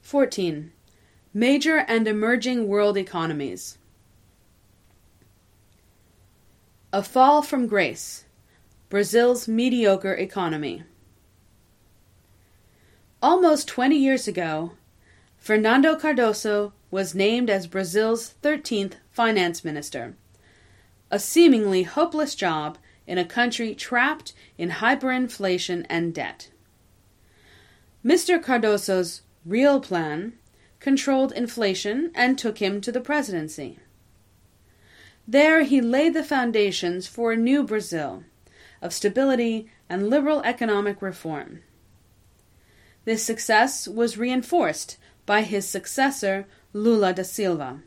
14. Major and emerging world economies. A fall from grace. Brazil's mediocre economy. Almost 20 years ago, Fernando Cardoso was named as Brazil's 13th finance minister, a seemingly hopeless job in a country trapped in hyperinflation and debt. Mr. Cardoso's real plan controlled inflation and took him to the presidency. There he laid the foundations for a new Brazil of stability and liberal economic reform. This success was reinforced by his successor, Lula da Silva.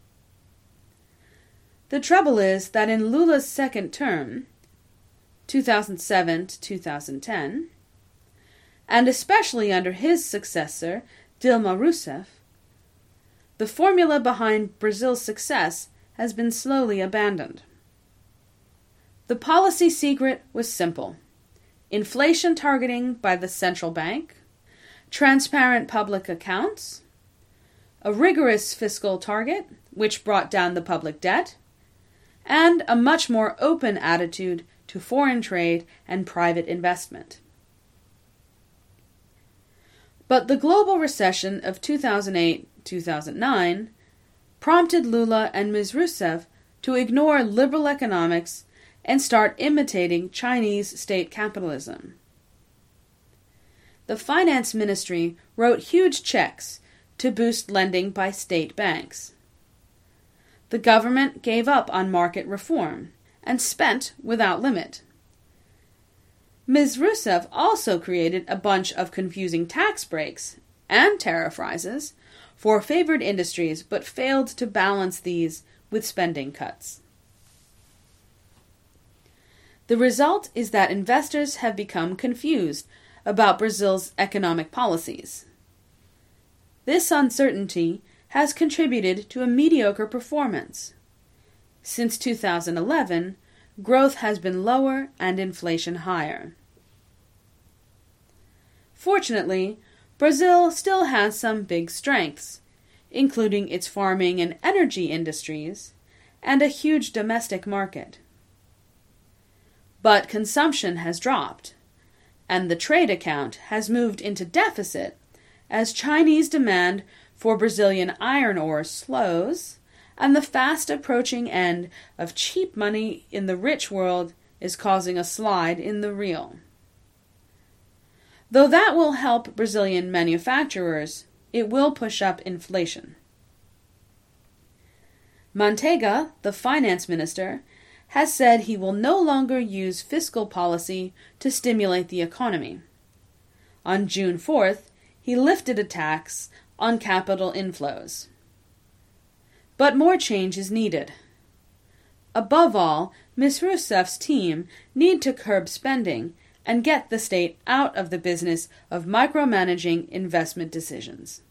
The trouble is that in Lula's second term, 2007 to 2010, and especially under his successor, Dilma Rousseff, the formula behind Brazil's success has been slowly abandoned. The policy secret was simple: inflation targeting by the central bank, transparent public accounts, a rigorous fiscal target, which brought down the public debt, and a much more open attitude to foreign trade and private investment. But the global recession of 2008-2009 prompted Lula and Ms. Rousseff to ignore liberal economics and start imitating Chinese state capitalism. The finance ministry wrote huge checks to boost lending by state banks. The government gave up on market reform and spent without limit. Ms. Rousseff also created a bunch of confusing tax breaks and tariff rises for favored industries, but failed to balance these with spending cuts. The result is that investors have become confused about Brazil's economic policies. This uncertainty has contributed to a mediocre performance. Since 2011, growth has been lower and inflation higher. Fortunately, Brazil still has some big strengths, including its farming and energy industries, and a huge domestic market. But consumption has dropped, and the trade account has moved into deficit as Chinese demand for Brazilian iron ore slows, and the fast approaching end of cheap money in the rich world is causing a slide in the real. Though that will help Brazilian manufacturers, it will push up inflation. Manteiga, the finance minister, has said he will no longer use fiscal policy to stimulate the economy. On June 4th, he lifted a tax on capital inflows. But more change is needed. Above all, Ms. Rousseff's team need to curb spending and get the state out of the business of micromanaging investment decisions.